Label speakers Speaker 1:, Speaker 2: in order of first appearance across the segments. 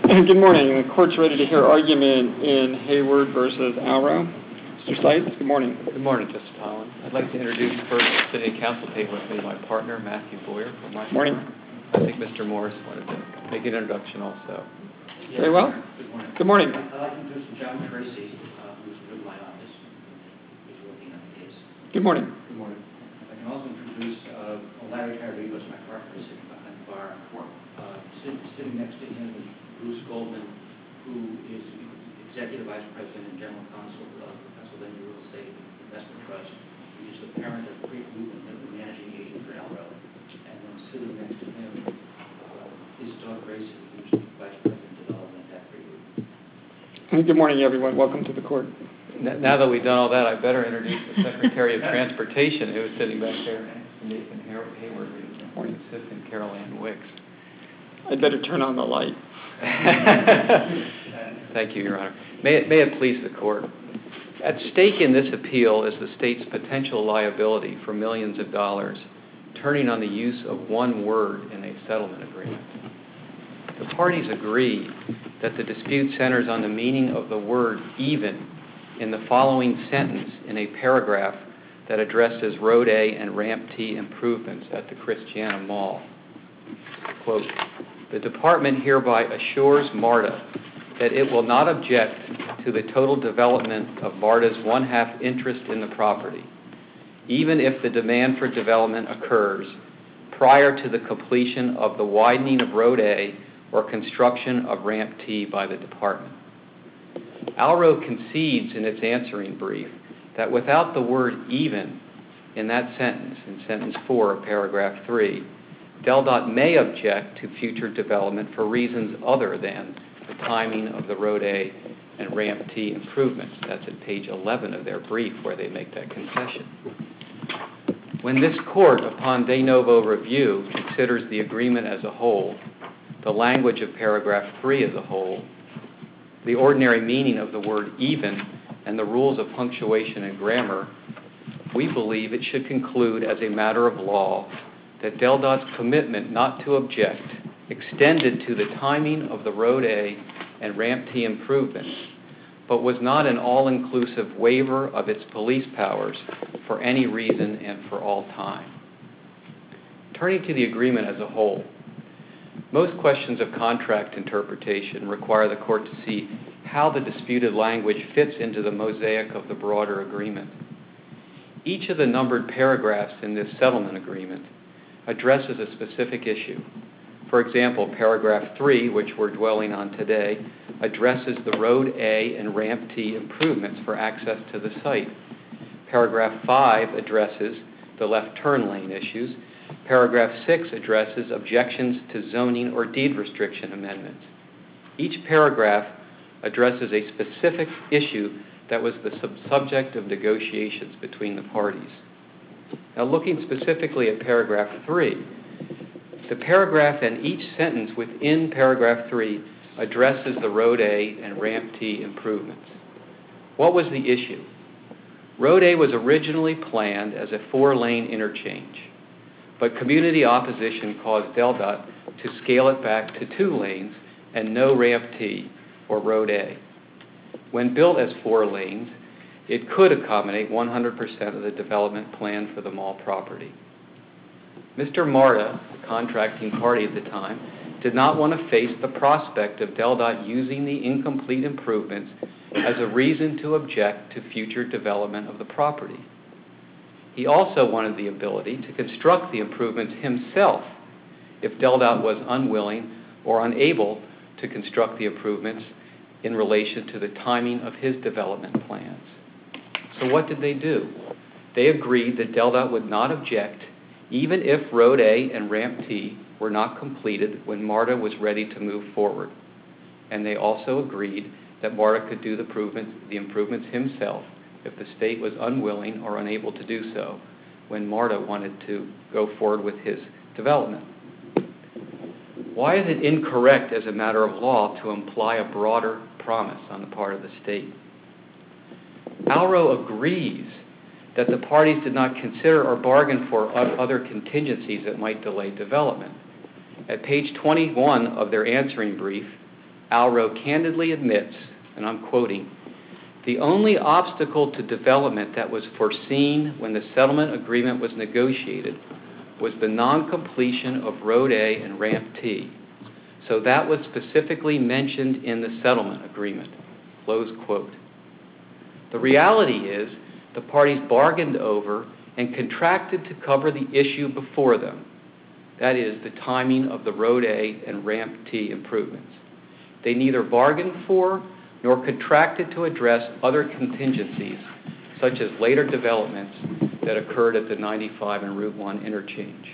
Speaker 1: Good morning. The court's ready to hear argument in Hayward versus Alro. Mr. Seitz, good morning.
Speaker 2: Good morning, Justice Holland. I'd like to introduce first the City Council table with me, my partner, Matthew Boyer, from my
Speaker 1: morning.
Speaker 2: firm. I think Mr. Morris wanted to make an introduction also.
Speaker 1: Yes. Very well.
Speaker 3: Good morning.
Speaker 1: Good morning.
Speaker 3: I'd like to introduce John Tracy, who's with my office. He's working on the case.
Speaker 1: Good morning.
Speaker 3: Good morning. I can also introduce Larry Carrigo, my partner, sitting behind the bar. Sitting next to him is Bruce Goldman, who is Executive Vice President and General Counsel of the Pennsylvania Real Estate Investment Trust. He is the parent of Creek Movement and the managing agent for Alro. And then sitting next to him is Doug Grayson, who's the Vice President of Development at Creek Movement.
Speaker 1: Good morning, everyone. Welcome to the court.
Speaker 2: Now that we've done all that, I better introduce the Secretary of Transportation, who is sitting back there, Nathan Hayward, and Assistant Carol Ann Wicks.
Speaker 1: I'd better turn on the light.
Speaker 2: Thank you, Your Honor. May it please the Court. At stake in this appeal is the state's potential liability for millions of dollars, turning on the use of one word in a settlement agreement. The parties agree that the dispute centers on the meaning of the word even in the following sentence in a paragraph that addresses Road A and Ramp T improvements at the Christiana Mall. Quote, "The Department hereby assures MARTA that it will not object to the total development of MARTA's one-half interest in the property, even if the demand for development occurs prior to the completion of the widening of Road A or construction of Ramp T by the Department." Alro concedes in its answering brief that without the word even in that sentence, in sentence 4 of paragraph 3, DelDOT may object to future development for reasons other than the timing of the Road A and Ramp T improvements. That's at page 11 of their brief where they make that concession. When this court, upon de novo review, considers the agreement as a whole, the language of paragraph 3 as a whole, the ordinary meaning of the word even, and the rules of punctuation and grammar, we believe it should conclude as a matter of law that DelDOT's commitment not to object extended to the timing of the Road A and Ramp T improvements, but was not an all-inclusive waiver of its police powers for any reason and for all time. Turning to the agreement as a whole, most questions of contract interpretation require the court to see how the disputed language fits into the mosaic of the broader agreement. Each of the numbered paragraphs in this settlement agreement addresses a specific issue. For example, paragraph 3, which we're dwelling on today, addresses the Road A and Ramp T improvements for access to the site. Paragraph 5 addresses the left turn lane issues. Paragraph 6 addresses objections to zoning or deed restriction amendments. Each paragraph addresses a specific issue that was the subject of negotiations between the parties. Now, looking specifically at paragraph 3, the paragraph and each sentence within paragraph 3 addresses the Road A and Ramp T improvements. What was the issue? Road A was originally planned as a 4-lane interchange, but community opposition caused DelDOT to scale it back to 2 lanes and no Ramp T or Road A. When built as 4 lanes, it could accommodate 100% of the development plan for the mall property. Mr. MARTA, the contracting party at the time, did not want to face the prospect of DelDOT using the incomplete improvements as a reason to object to future development of the property. He also wanted the ability to construct the improvements himself if DelDOT was unwilling or unable to construct the improvements in relation to the timing of his development plans. So what did they do? They agreed that DelDOT would not object even if Road A and Ramp T were not completed when MARTA was ready to move forward. And they also agreed that MARTA could do the improvements himself if the state was unwilling or unable to do so when MARTA wanted to go forward with his development. Why is it incorrect as a matter of law to imply a broader promise on the part of the state? Alro agrees that the parties did not consider or bargain for other contingencies that might delay development. At page 21 of their answering brief, Alro candidly admits, and I'm quoting, "The only obstacle to development that was foreseen when the settlement agreement was negotiated was the non-completion of Road A and Ramp T. So that was specifically mentioned in the settlement agreement." Close quote. The reality is the parties bargained over and contracted to cover the issue before them. That is, the timing of the Road A and Ramp T improvements. They neither bargained for nor contracted to address other contingencies, such as later developments that occurred at the 95 and Route 1 interchange.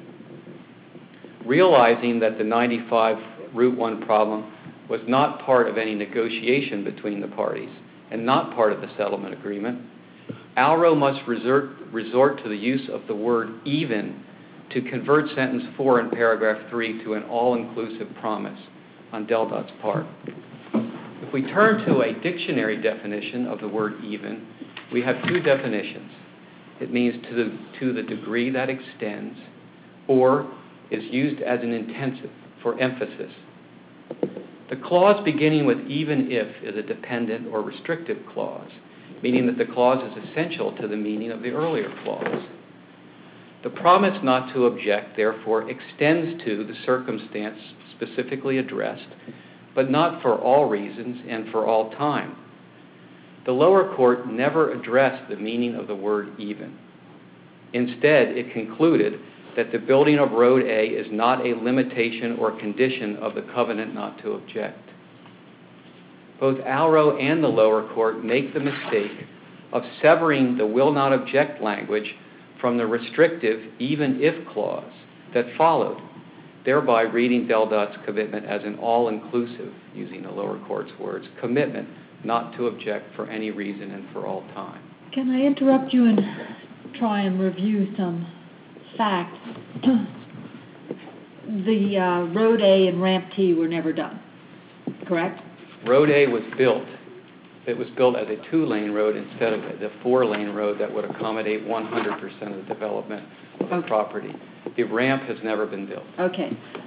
Speaker 2: Realizing that the 95 Route 1 problem was not part of any negotiation between the parties and not part of the settlement agreement, Alro must resort to the use of the word even to convert sentence 4 in paragraph 3 to an all-inclusive promise on DelDOT's part. If we turn to a dictionary definition of the word even, we have two definitions. It means to the degree that extends, or is used as an intensive for emphasis. The clause beginning with even if is a dependent or restrictive clause, meaning that the clause is essential to the meaning of the earlier clause. The promise not to object, therefore, extends to the circumstance specifically addressed, but not for all reasons and for all time. The lower court never addressed the meaning of the word even. Instead, it concluded that the building of Road A is not a limitation or condition of the covenant not to object. Both Alro and the lower court make the mistake of severing the will not object language from the restrictive even if clause that followed, thereby reading DelDOT's commitment as an all-inclusive, using the lower court's words, commitment not to object for any reason and for all time.
Speaker 4: Can I interrupt you and try and review some facts? The Road A and Ramp T were never done, correct? Road
Speaker 2: A was built. It was built as a 2-lane road instead of the 4-lane road that would accommodate 100% of the development of the property. The ramp has never been built.
Speaker 4: Okay.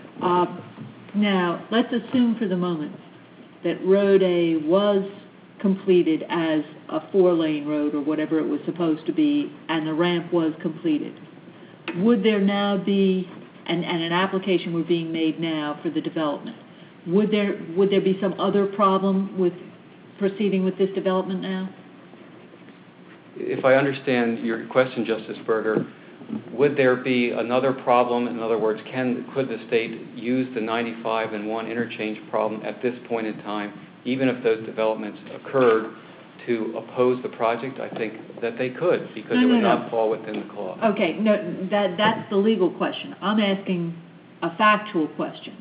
Speaker 4: Now, let's assume for the moment that Road A was completed as a 4-lane road or whatever it was supposed to be, and the ramp was completed. Would there now be, and an application were being made now for the development, would there be some other problem with proceeding with this development now?
Speaker 2: If I understand your question, Justice Berger, would there be another problem? In other words, could the state use the 95 and 1 interchange problem at this point in time, even if those developments occurred, to oppose the project? I think that they could, because it would not fall within the clause.
Speaker 4: Okay, no, that's the legal question. I'm asking a factual question.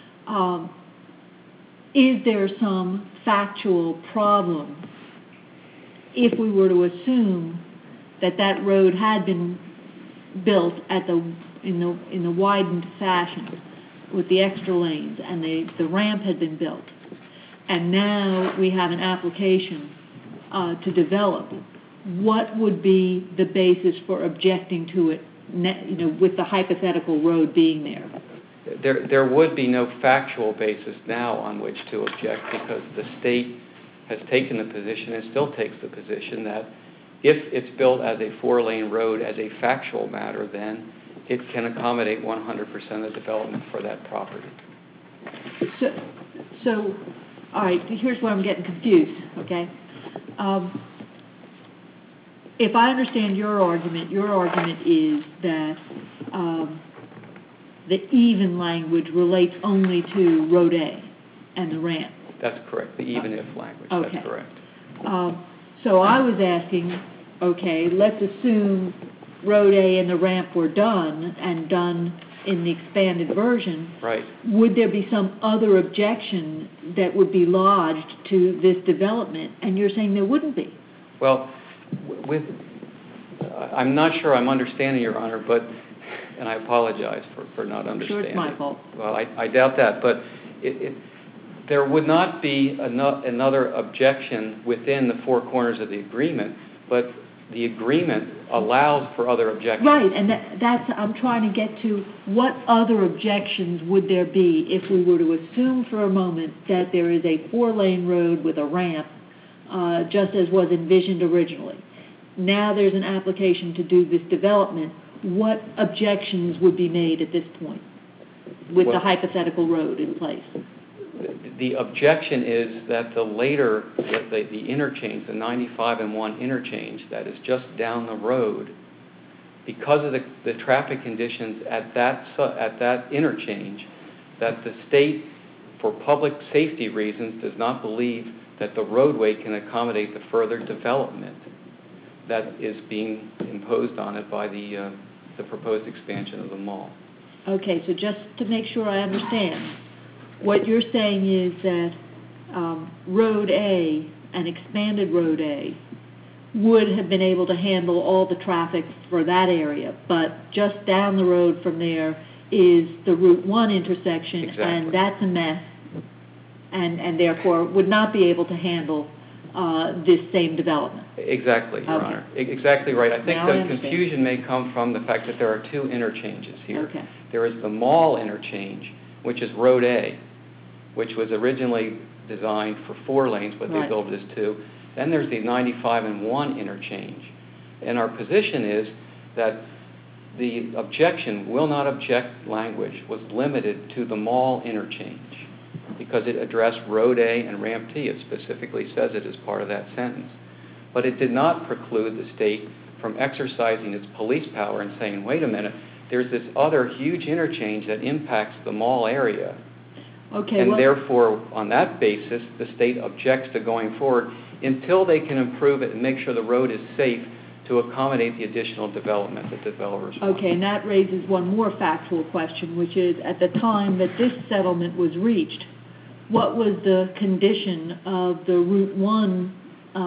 Speaker 4: Is there some factual problem if we were to assume that that road had been built in the widened fashion with the extra lanes and the ramp had been built, and now we have an application to develop? What would be the basis for objecting to it, with the hypothetical road being there?
Speaker 2: There would be no factual basis now on which to object, because the state has taken the position and still takes the position that if it's built as a 4-lane road as a factual matter, then it can accommodate 100% of development for that property.
Speaker 4: So, all right, here's where I'm getting confused, okay? If I understand your argument is that the even language relates only to Road A and the ramp.
Speaker 2: That's correct, the even if language,
Speaker 4: okay.
Speaker 2: That's correct.
Speaker 4: So I was asking, okay, let's assume Road A and the ramp were done in the expanded version.
Speaker 2: Right.
Speaker 4: Would there be some other objection that would be lodged to this development? And you're saying there wouldn't be.
Speaker 2: Well, I'm not sure I'm understanding, Your Honor, and I apologize for not understanding.
Speaker 4: Sure, it's my fault.
Speaker 2: Well, I doubt that, but there would not be another objection within the 4 corners of the agreement, but the agreement allows for other objections.
Speaker 4: Right, and that's, I'm trying to get to, what other objections would there be if we were to assume for a moment that there is a 4-lane road with a ramp, just as was envisioned originally. Now there's an application to do this development. What objections would be made at this point with the hypothetical road in place?
Speaker 2: The objection is that the interchange, the 95 and 1 interchange that is just down the road, because of the traffic conditions at that interchange, that the state, for public safety reasons, does not believe that the roadway can accommodate the further development that is being imposed on it by the proposed expansion of the mall.
Speaker 4: Okay, so just to make sure I understand, what you're saying is that Road A, an expanded Road A, would have been able to handle all the traffic for that area, but just down the road from there is the Route 1 intersection,
Speaker 2: exactly.
Speaker 4: And that's a mess, and therefore would not be able to handle this same development.
Speaker 2: Exactly, Your
Speaker 4: Okay.
Speaker 2: Honor. Exactly right. I think
Speaker 4: Now I
Speaker 2: the
Speaker 4: understand.
Speaker 2: confusion may come from the fact that there are two interchanges here.
Speaker 4: Okay.
Speaker 2: There is the mall interchange, which is Road A, which was originally designed for 4 lanes, but they
Speaker 4: Right.
Speaker 2: built it as 2. Then there's the 95 and 1 interchange. And our position is that the objection, will not object language, was limited to the mall interchange because it addressed Road A and Ramp T. It specifically says it as part of that sentence. But it did not preclude the state from exercising its police power and saying, wait a minute, there's this other huge interchange that impacts the mall area.
Speaker 4: Okay,
Speaker 2: And
Speaker 4: well,
Speaker 2: therefore, on that basis, the state objects to going forward until they can improve it and make sure the road is safe to accommodate the additional development that developers want.
Speaker 4: okay, and that raises one more factual question, which is, at the time that this settlement was reached, what was the condition of the Route 1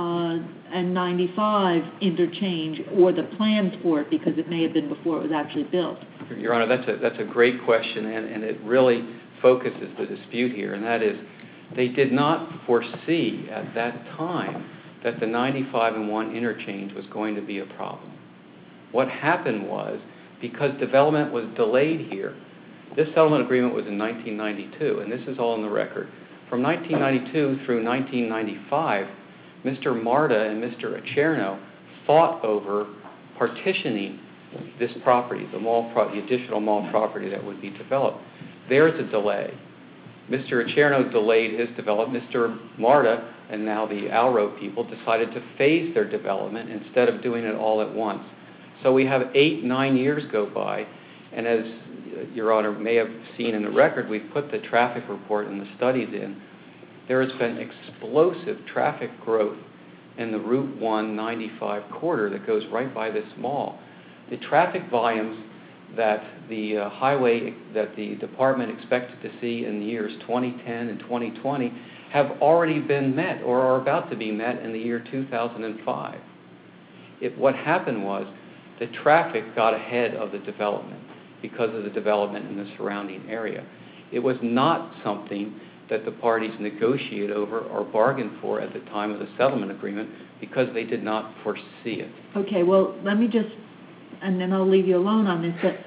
Speaker 4: and 95 interchange, or the plans for it, because it may have been before it was actually built?
Speaker 2: Your Honor, that's a great question, and it really focuses the dispute here, and that is, they did not foresee at that time that the 95 and 1 interchange was going to be a problem. What happened was, because development was delayed here, this settlement agreement was in 1992, and this is all in the record. From 1992 through 1995, Mr. Marta and Mr. Acherno fought over partitioning this property, the additional mall property that would be developed. There's a delay. Mr. Acherno delayed his development. Mr. Marta and now the Alro people decided to phase their development instead of doing it all at once. So we have 8-9 years go by, and as Your Honor may have seen in the record, we've put the traffic report and the studies in. There has been explosive traffic growth in the Route 195 corridor that goes right by this mall. The traffic volumes that the highway, that the department expected to see in the years 2010 and 2020 have already been met or are about to be met in the year 2005. What happened was the traffic got ahead of the development because of the development in the surrounding area. It was not something that the parties negotiate over or bargain for at the time of the settlement agreement because they did not foresee it.
Speaker 4: Okay, well, let me just, and then I'll leave you alone on this, but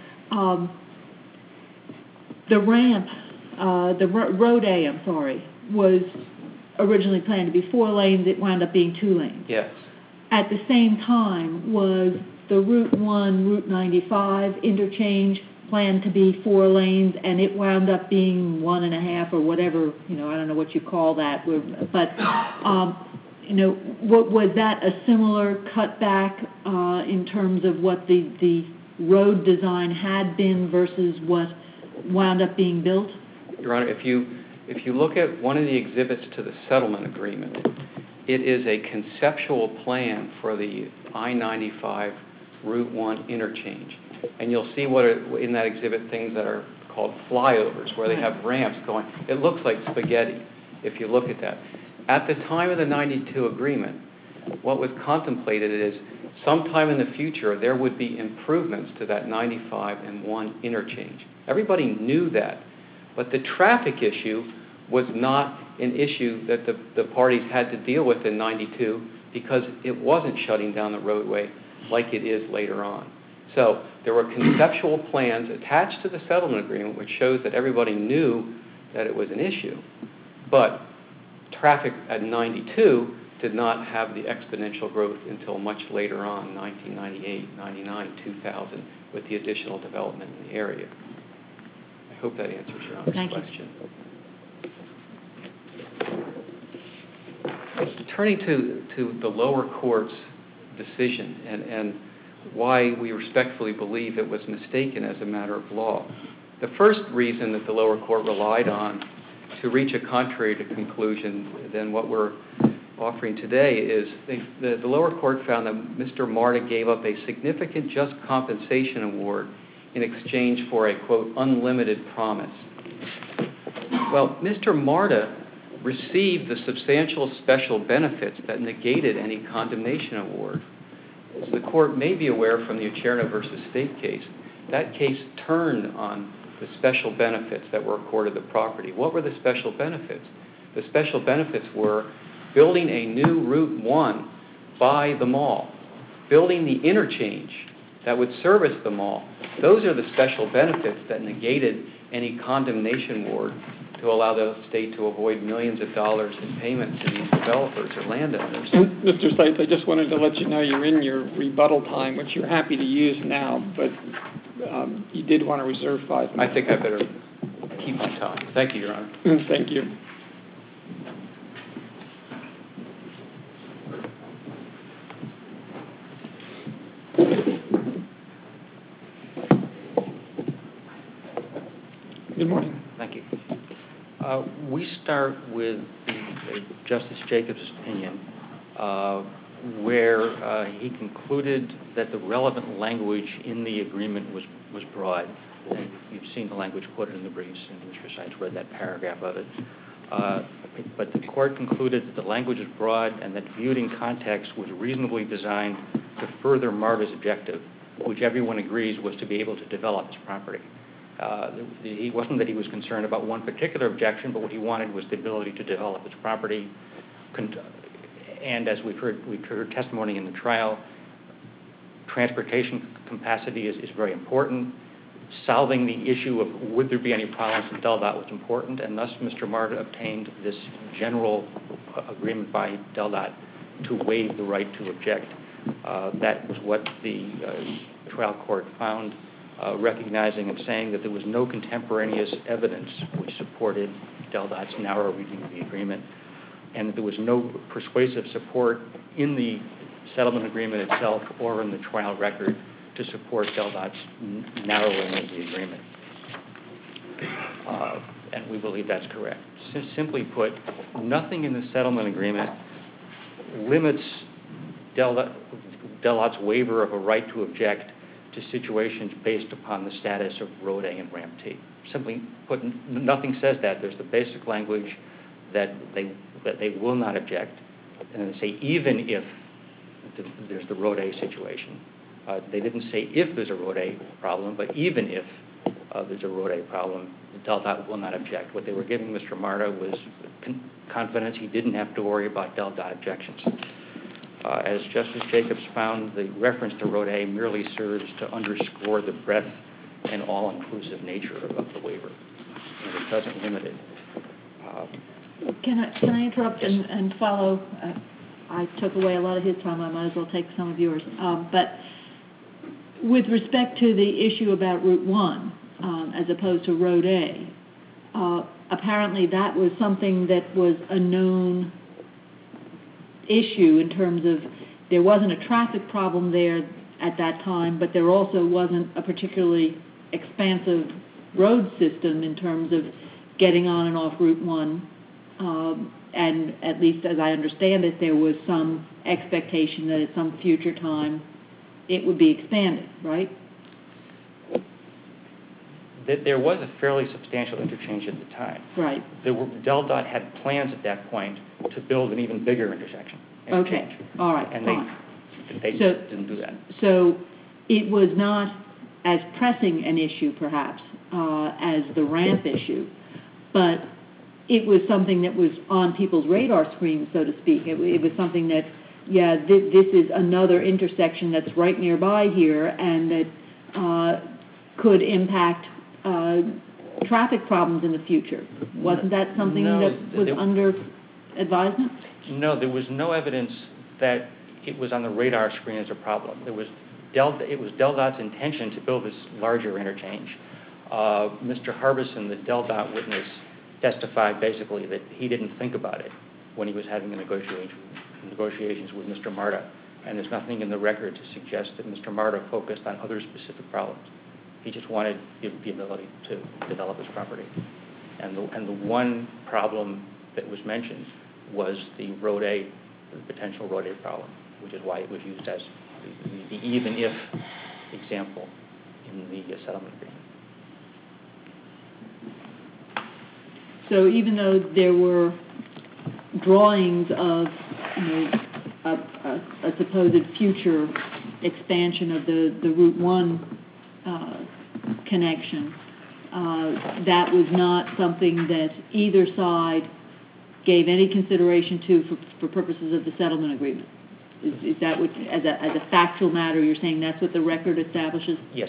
Speaker 4: the ramp, Road A, was originally planned to be 4 lanes. It wound up being 2 lanes.
Speaker 2: Yes.
Speaker 4: At the same time, was the Route 1, Route 95 interchange planned to be 4 lanes, and it wound up being 1.5 or whatever, I don't know what you call that, but, was that a similar cutback in terms of what the road design had been versus what wound up being built?
Speaker 2: Your Honor, if you look at one of the exhibits to the settlement agreement, it is a conceptual plan for the I-95 Route 1 interchange. And you'll see in that exhibit things that are called flyovers, where they have ramps going. It looks like spaghetti if you look at that. At the time of the 92 agreement, what was contemplated is sometime in the future there would be improvements to that 95 and 1 interchange. Everybody knew that, but the traffic issue was not an issue that the parties had to deal with in 92 because it wasn't shutting down the roadway like it is later on. So there were conceptual plans attached to the settlement agreement which shows that everybody knew that it was an issue, but traffic at 92 did not have the exponential growth until much later on, 1998, 99, 2000, with the additional development in the area. I hope that answers your Honor's question. Turning to the lower court's decision and why we respectfully believe it was mistaken as a matter of law. The first reason that the lower court relied on to reach a contrary to conclusion than what we're offering today is the lower court found that Mr. Marta gave up a significant just compensation award in exchange for a, quote, unlimited promise. Well, Mr. Marta received the substantial special benefits that negated any condemnation award. As the court may be aware from the Acherno versus State case, that case turned on the special benefits that were accorded the property. What were the special benefits? The special benefits were building a new Route 1 by the mall, building the interchange that would service the mall. Those are the special benefits that negated any condemnation award to allow the state to avoid millions of dollars in payments to these developers or landowners.
Speaker 1: Mr. Seitz, I just wanted to let you know you're in your rebuttal time, which you're happy to use now, but you did want to reserve 5 minutes.
Speaker 2: I think I better keep my time. Thank you, Your Honor.
Speaker 1: Thank you. Good morning.
Speaker 5: Thank you. We start with Justice Jacobs' opinion, where he concluded that the relevant language in the agreement was broad. And you've seen the language quoted in the briefs, and Mr. Seitz read that paragraph of it. But the court concluded that the language was broad and that viewed in context was reasonably designed to further Marta's objective, which everyone agrees was to be able to develop his property. It wasn't that he was concerned about one particular objection, but what he wanted was the ability to develop his property. And as we've heard testimony in the trial, transportation capacity is very important. Solving the issue of would there be any problems with DelDOT was important, and thus Mr. Marta obtained this general agreement by DelDOT to waive the right to object. That was what the trial court found, recognizing and saying that there was no contemporaneous evidence which supported DelDOT's narrow reading of the agreement, and that there was no persuasive support in the settlement agreement itself or in the trial record to support DelDOT's narrowing of the agreement. And we believe that's correct. Simply put, nothing in the settlement agreement limits DelDOT's waiver of a right to object to situations based upon the status of Road A and Ramp T. Simply put, nothing says that. There's the basic language that they will not object, and they say even if there's the Road A situation. They didn't say if there's a Road A problem, but even if there's a Road A problem, DelDOT will not object. What they were giving Mr. Marta was confidence he didn't have to worry about DelDOT objections. As Justice Jacobs found, the reference to Road A merely serves to underscore the breadth and all-inclusive nature of the waiver, and it doesn't limit it.
Speaker 4: Can I interrupt and follow? I took away a lot of his time. I might as well take some of yours. But with respect to the issue about Route 1 as opposed to Road A, apparently that was something that was a known issue in terms of there wasn't a traffic problem there at that time, but there also wasn't a particularly expansive road system in terms of getting on and off Route 1. And at least as I understand it, there was some expectation that at some future time it would be expanded, right?
Speaker 5: There was a fairly substantial interchange at the time.
Speaker 4: Right.
Speaker 5: DelDOT had plans at that point to build an even bigger intersection.
Speaker 4: Okay, all right,
Speaker 5: and
Speaker 4: fine.
Speaker 5: They didn't do that.
Speaker 4: So it was not as pressing an issue, perhaps, as the ramp issue, but it was something that was on people's radar screens, so to speak. It was something that yeah, this is another intersection that's right nearby here, and that could impact traffic problems in the future. Wasn't that something that was under advisement?
Speaker 5: No, there was no evidence that it was on the radar screen as a problem. It was DelDOT's intention to build this larger interchange. Mr. Harbison, the DelDOT witness, testified basically that he didn't think about it when he was having the negotiations with Mr. Marta, and there's nothing in the record to suggest that Mr. Marta focused on other specific problems. He just wanted the ability to develop his property. And the one problem that was mentioned was the potential Road A problem, which is why it was used as the even if example in the settlement agreement.
Speaker 4: So even though there were drawings of, a supposed future expansion of the Route 1 connection, that was not something that either side gave any consideration to for purposes of the settlement agreement. Is that what, as a factual matter, you're saying that's what the record establishes?
Speaker 5: Yes.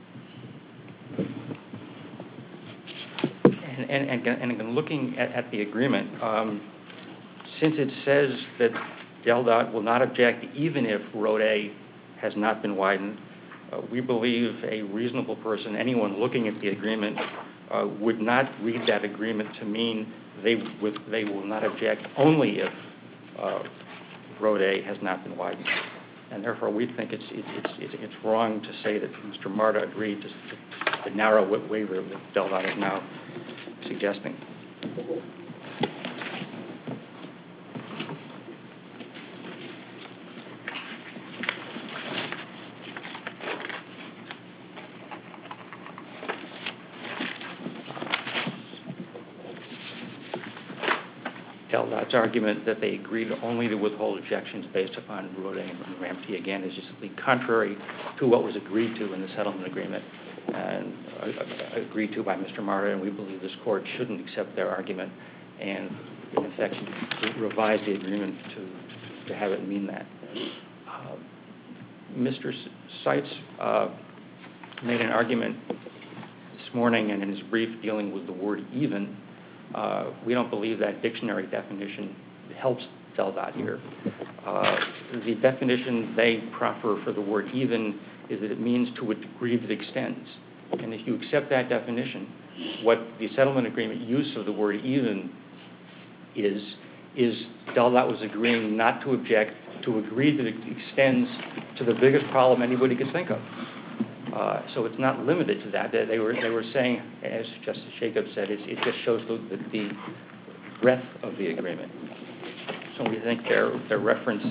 Speaker 5: And looking at the agreement, since it says that DelDOT will not object even if Road A has not been widened, we believe a reasonable person, anyone looking at the agreement, would not read that agreement to mean they will not object only if Road A has not been widened. And therefore, we think it's wrong to say that Mr. Marta agreed to the narrow waiver that DelDOT is now suggesting. DelDOT's argument that they agreed only to withhold objections based upon Road A and Ramp T, again, is just contrary to what was agreed to in the settlement agreement and agreed to by Mr. Marta, and we believe this court shouldn't accept their argument and, in effect, revise the agreement to have it mean that. Mr. Seitz made an argument this morning and in his brief dealing with the word even. We don't believe that dictionary definition helps DelDOT here. The definition they proffer for the word even is that it means to a degree that extends. And if you accept that definition, what the settlement agreement use of the word even is DelDOT was agreeing not to object, to agree that it extends to the biggest problem anybody could think of. So it's not limited to that. They were saying, as Justice Jacobs said, it just shows the breadth of the agreement. So we think their reference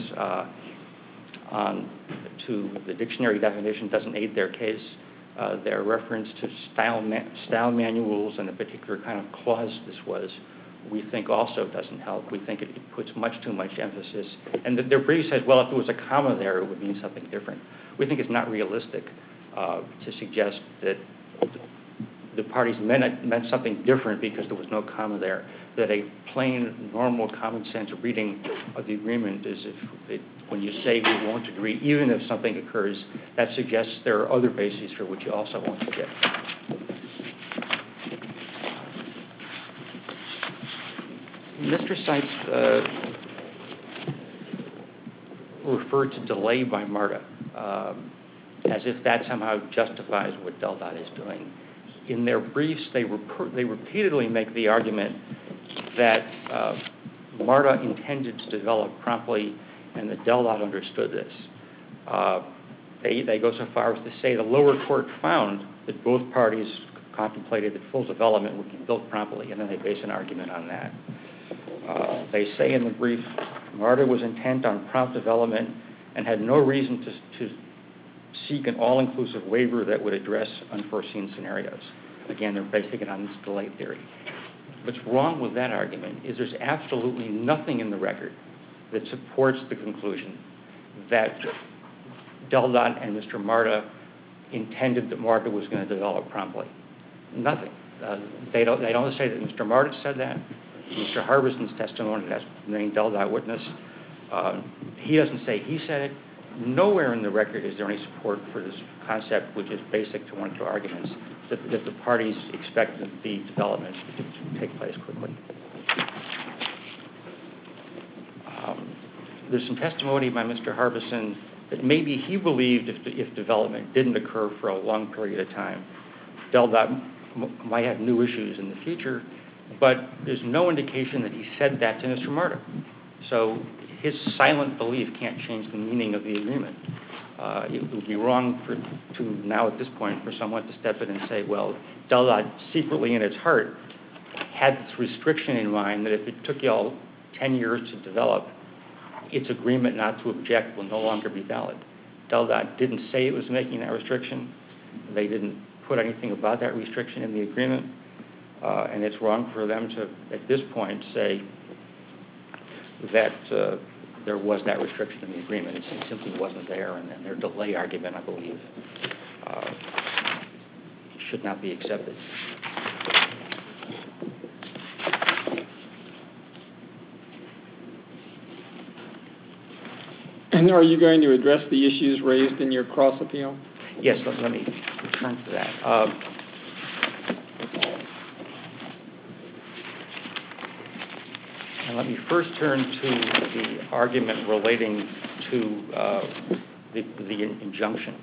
Speaker 5: to the dictionary definition doesn't aid their case. Their reference to style manuals and the particular kind of clause this was, we think also doesn't help. We think it puts much too much emphasis. And their brief says, well, if there was a comma there, it would mean something different. We think it's not realistic to suggest that the parties meant something different because there was no comma there, that a plain, normal, common sense reading of the agreement is when you say we won't agree, even if something occurs, that suggests there are other bases for which you also won't object. Mr. Seitz referred to delay by MARTA as if that somehow justifies what DelDOT is doing. In their briefs, they repeatedly make the argument that MARTA intended to develop promptly and that DelDOT understood this. They go so far as to say the lower court found that both parties contemplated that full development would be built promptly, and then they base an argument on that. They say in the brief, MARTA was intent on prompt development and had no reason to seek an all-inclusive waiver that would address unforeseen scenarios. Again, they're basing it on this delay theory. What's wrong with that argument is there's absolutely nothing in the record that supports the conclusion that DelDOT and Mr. MARTA intended that MARTA was going to develop promptly. Nothing. They don't say that Mr. MARTA said that. Mr. Harbison's testimony, that's the main DelDOT witness, He doesn't say he said it. Nowhere in the record is there any support for this concept, which is basic to one of the arguments, that the parties expect the developments to take place quickly. There's some testimony by Mr. Harbison that maybe he believed if development didn't occur for a long period of time, DelDOT might have new issues in the future, but there's no indication that he said that to Mr. Marta. So his silent belief can't change the meaning of the agreement. It would be wrong to now at this point for someone to step in and say, well, DelDOT secretly in its heart had this restriction in mind that if it took y'all 10 years to develop, its agreement not to object will no longer be valid. DelDOT didn't say it was making that restriction. They didn't put anything about that restriction in the agreement. And it's wrong for them to, at this point, say that there was that restriction in the agreement. It simply wasn't there, and their delay argument, I believe, should not be accepted.
Speaker 1: And are you going to address the issues raised in your cross appeal?
Speaker 5: Yes, let me return to that. And let me first turn to the argument relating to the injunction.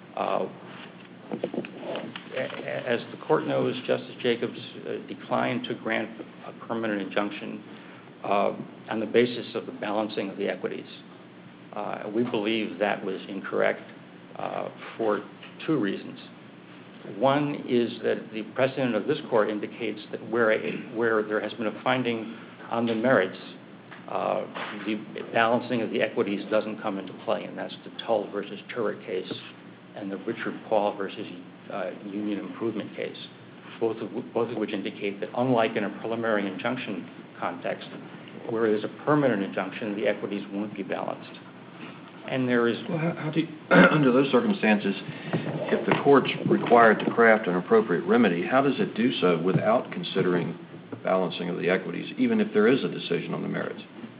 Speaker 5: As the court knows, Justice Jacobs declined to grant a permanent injunction on the basis of the balancing of the equities. We believe that was incorrect for two reasons. One is that the precedent of this court indicates that where there has been a finding on the merits, the balancing of the equities doesn't come into play, and that's the Tull versus Turek case and the Richard Paul versus Union Improvement case, both of which indicate that unlike in a preliminary injunction context, where there's a permanent injunction, the equities won't be balanced. And there is...
Speaker 6: Well, how do you, under those circumstances, if the court's required to craft an appropriate remedy, how does it do so without considering the balancing of the equities, even if there is a decision on the merits?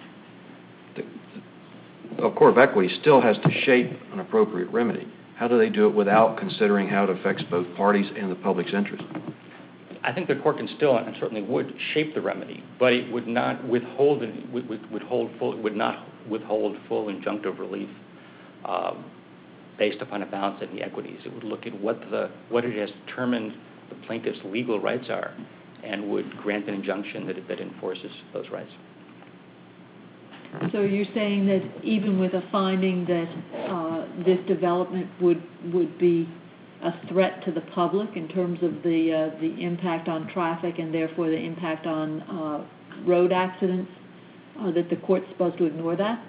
Speaker 6: The court of equity still has to shape an appropriate remedy. How do they do it without considering how it affects both parties and the public's interest?
Speaker 5: I think the court can still and certainly would shape the remedy, but it would not withhold full injunctive relief based upon a balance of the equities. It would look at what it has determined the plaintiff's legal rights are, and would grant an injunction that enforces those rights.
Speaker 4: So you're saying that even with a finding that this development would be a threat to the public in terms of the impact on traffic and therefore the impact on road accidents, that the court's supposed to ignore that?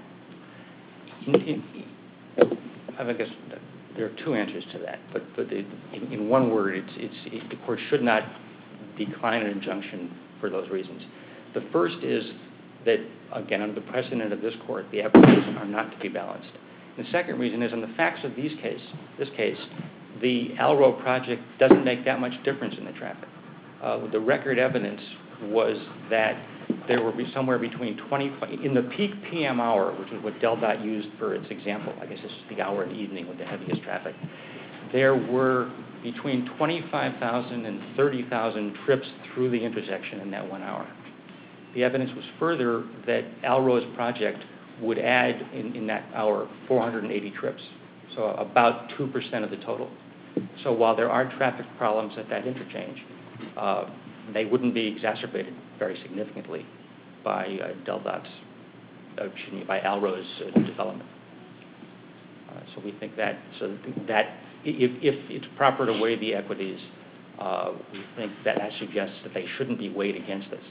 Speaker 5: I guess there are two answers to that, but in one word, the court should not decline an injunction for those reasons. The first is that, again, under the precedent of this court, the equities are not to be balanced. The second reason is, in the facts of this case, the Alro project doesn't make that much difference in the traffic. The record evidence was that there will be somewhere between in the peak PM hour, which is what DelDOT used for its example, I guess this is the hour in the evening with the heaviest traffic, there were between 25,000 and 30,000 trips through the intersection in that 1 hour. The evidence was further that Alro's project would add in that hour 480 trips, so about 2% of the total. So while there are traffic problems at that interchange, they wouldn't be exacerbated very significantly by by Alro's development. So we think that if it's proper to weigh the equities, we think that suggests that they shouldn't be weighed against this.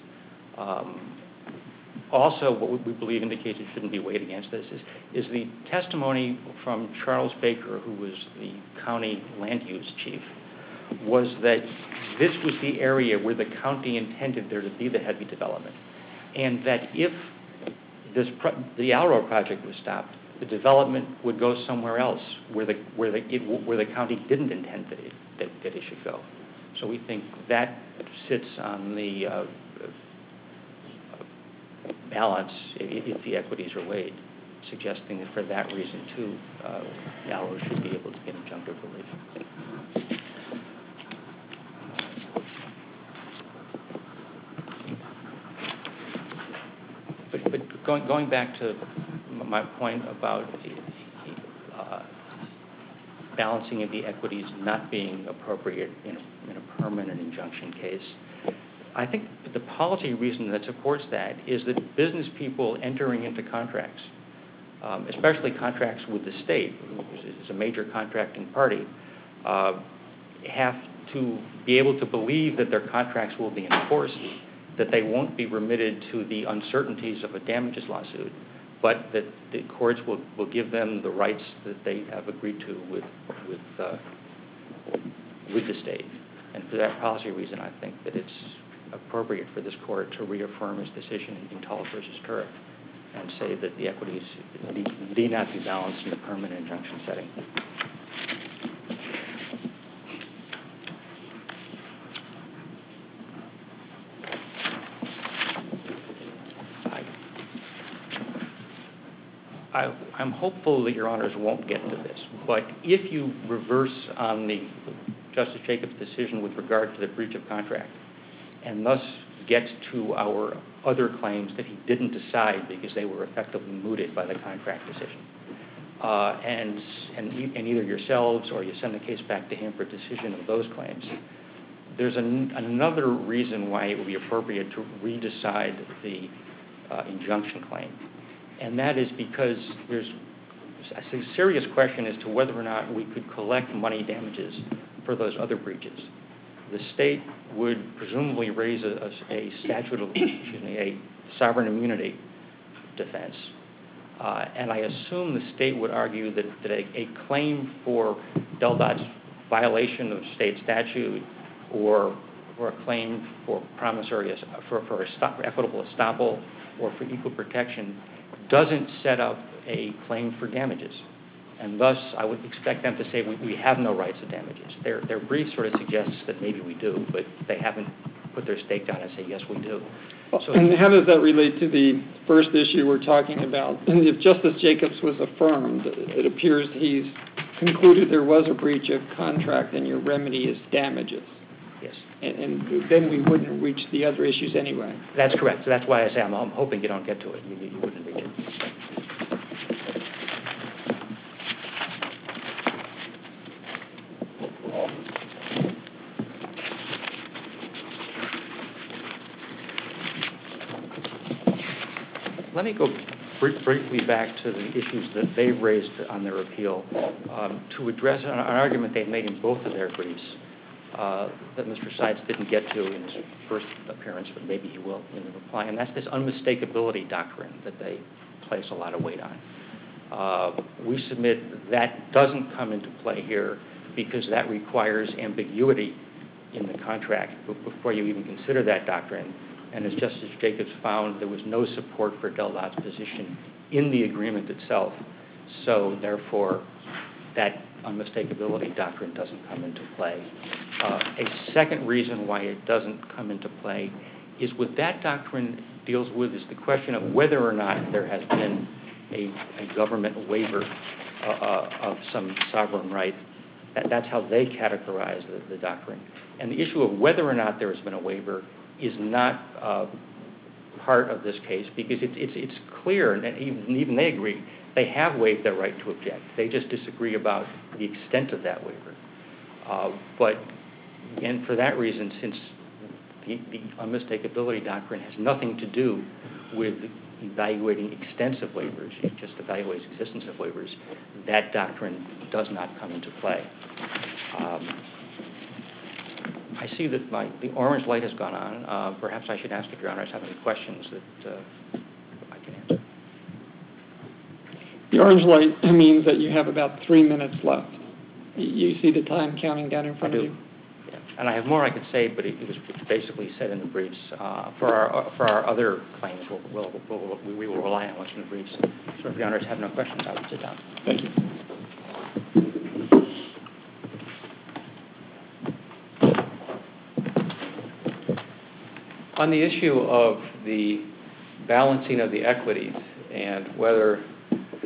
Speaker 5: Also, what we believe indicates it shouldn't be weighed against this is the testimony from Charles Baker, who was the county land use chief, was that this was the area where the county intended there to be the heavy development, and that if the Alro project was stopped, the development would go somewhere else where the county didn't intend that it should go. So we think that sits on the balance if the equities are weighed. suggesting that for that reason, too, Gallo should be able to get injunctive relief. But going back to my point about balancing of the equities not being appropriate in a permanent injunction case, I think the policy reason that supports that is that business people entering into contracts, especially contracts with the state, which is a major contracting party, have to be able to believe that their contracts will be enforced, that they won't be remitted to the uncertainties of a damages lawsuit, but that the courts will give them the rights that they have agreed to with the state. And for that policy reason, I think that it's appropriate for this court to reaffirm its decision in Tull versus Turek and say that the equities need not be balanced in a permanent injunction setting. I'm hopeful that Your Honors won't get to this, but if you reverse on the Justice Jacobs' decision with regard to the breach of contract and thus get to our other claims that he didn't decide because they were effectively mooted by the contract decision, and either yourselves or you send the case back to him for decision of those claims, there's another reason why it would be appropriate to redecide the injunction claim. And that is because there's a serious question as to whether or not we could collect money damages for those other breaches. The state would presumably raise a sovereign immunity defense. And I assume the state would argue that a claim for DELDOT's violation of state statute or a claim for promissory, for equitable estoppel or for equal protection doesn't set up a claim for damages. And thus, I would expect them to say we have no rights of damages. Their brief sort of suggests that maybe we do, but they haven't put their stake down and say, yes, we do.
Speaker 1: And how does that relate to the first issue we're talking about? And if Justice Jacobs was affirmed, it appears he's concluded there was a breach of contract and your remedy is damages.
Speaker 5: Yes.
Speaker 1: And then we wouldn't reach the other issues anyway.
Speaker 5: That's correct. So that's why I say I'm hoping you don't get to it. You wouldn't reach it. Let me go briefly back to the issues that they've raised on their appeal to address an argument they've made in both of their briefs that Mr. Sides didn't get to in his first appearance, but maybe he will in the reply, and that's this unmistakability doctrine that they place a lot of weight on. We submit that doesn't come into play here because that requires ambiguity in the contract before you even consider that doctrine. And as Justice Jacobs found, there was no support for DELDOT's position in the agreement itself. So therefore, that unmistakability doctrine doesn't come into play. A second reason why it doesn't come into play is what that doctrine deals with is the question of whether or not there has been a government waiver of some sovereign right. That's how they categorize the doctrine. And the issue of whether or not there has been a waiver is not part of this case because it's clear, and even they agree, they have waived their right to object. They just disagree about the extent of that waiver. But again, for that reason, since the unmistakability doctrine has nothing to do with evaluating extensive waivers, it just evaluates existence of waivers, that doctrine does not come into play. I see that the orange light has gone on. Perhaps I should ask if Your Honors have any questions that I can answer.
Speaker 1: The orange light means that you have about 3 minutes left. You see the time counting down in front of you?
Speaker 5: Yeah. And I have more I could say, but it was basically said in the briefs. For our other claims, we will rely on what's in the briefs. So if Your Honors have no questions, I will sit down.
Speaker 1: Thank you.
Speaker 2: On the issue of the balancing of the equities and whether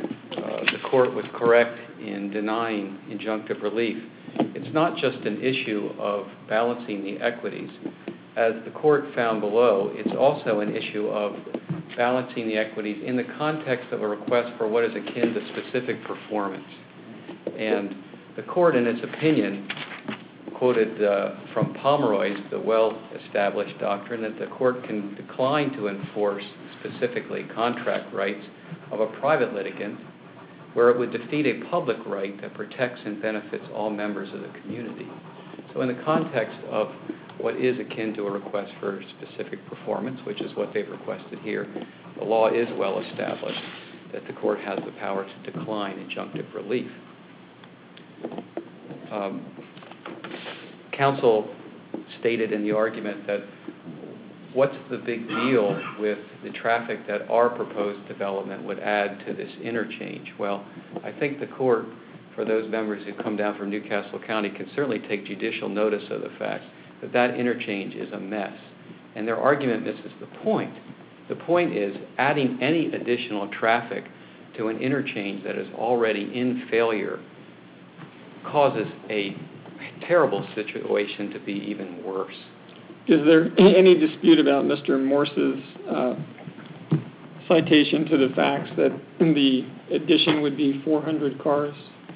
Speaker 2: court was correct in denying injunctive relief. It's not just an issue of balancing the equities. As the court found below, it's also an issue of balancing the equities in the context of a request for what is akin to specific performance. And the court, in its opinion, quoted from Pomeroy's, the well-established doctrine, that the court can decline to enforce specifically contract rights of a private litigant where it would defeat a public right that protects and benefits all members of the community. So in the context of what is akin to a request for specific performance, which is what they've requested here, the law is well established that the court has the power to decline injunctive relief. Counsel stated in the argument that what's the big deal with the traffic that our proposed development would add to this interchange? Well, I think the court, for those members who come down from Newcastle County, can certainly take judicial notice of the fact that that interchange is a mess. And their argument misses the point. The point is adding any additional traffic to an interchange that is already in failure causes a terrible situation to be even worse.
Speaker 1: Is there any dispute about Mr. Morse's citation to the facts that the addition would be 400 cars?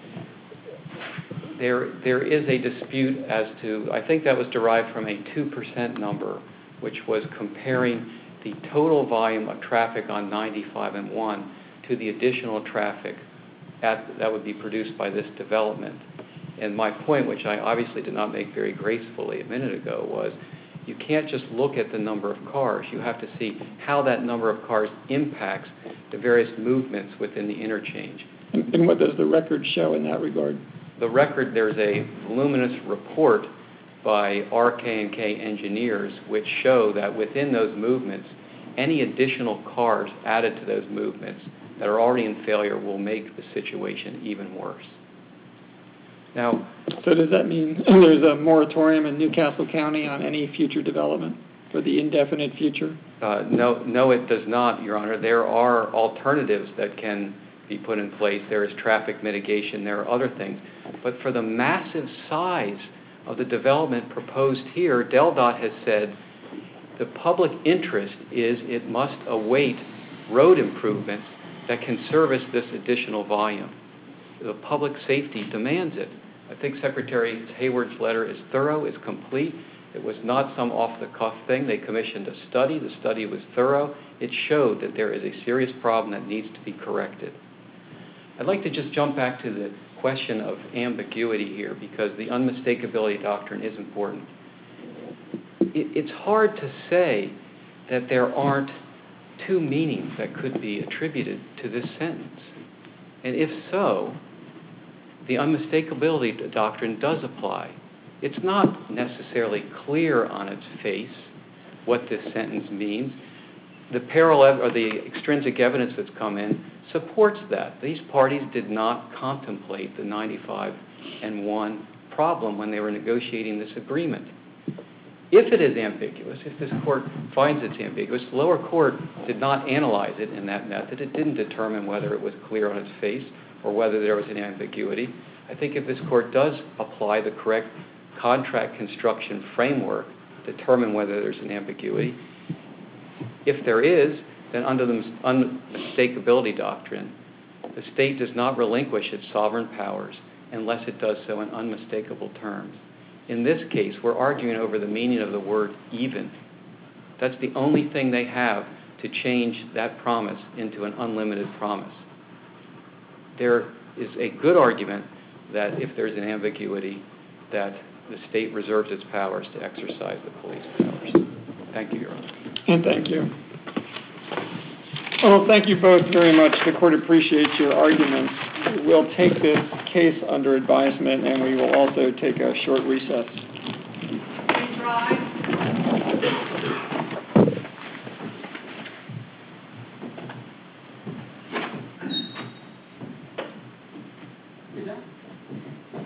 Speaker 2: There is a dispute as to, I think that was derived from a 2% number, which was comparing the total volume of traffic on 95 and 1 to the additional traffic that would be produced by this development. And my point, which I obviously did not make very gracefully a minute ago, was you can't just look at the number of cars. You have to see how that number of cars impacts the various movements within the interchange.
Speaker 1: And what does the record show in that regard?
Speaker 2: The record, there's a voluminous report by RK&K engineers which show that within those movements, any additional cars added to those movements that are already in failure will make the situation even worse. Now,
Speaker 1: so does that mean there's a moratorium in Newcastle County on any future development for the indefinite future?
Speaker 2: No, it does not, Your Honor. There are alternatives that can be put in place. There is traffic mitigation. There are other things. But for the massive size of the development proposed here, DelDOT has said the public interest is it must await road improvements that can service this additional volume. The public safety demands it. I think Secretary Hayward's letter is thorough, is complete. It was not some off-the-cuff thing. They commissioned a study. The study was thorough. It showed that there is a serious problem that needs to be corrected. I'd like to just jump back to the question of ambiguity here because the unmistakability doctrine is important. It's hard to say that there aren't two meanings that could be attributed to this sentence. And if so, the unmistakability doctrine does apply. It's not necessarily clear on its face what this sentence means. The parallel or the extrinsic evidence that's come in supports that. These parties did not contemplate the 95 and 1 problem when they were negotiating this agreement. If it is ambiguous, if this court finds it's ambiguous, the lower court did not analyze it in that method. It didn't determine whether it was clear on its face or whether there was an ambiguity. I think if this court does apply the correct contract construction framework, determine whether there's an ambiguity. If there is, then under the unmistakability doctrine, the state does not relinquish its sovereign powers unless it does so in unmistakable terms. In this case, we're arguing over the meaning of the word even. That's the only thing they have to change that promise into an unlimited promise. There is a good argument that if there's an ambiguity, that the state reserves its powers to exercise the police powers. Thank you, Your Honor.
Speaker 1: And thank you. Well, thank you both very much. The court appreciates your arguments. We'll take this case under advisement, and we will also take a short recess.
Speaker 3: Is that?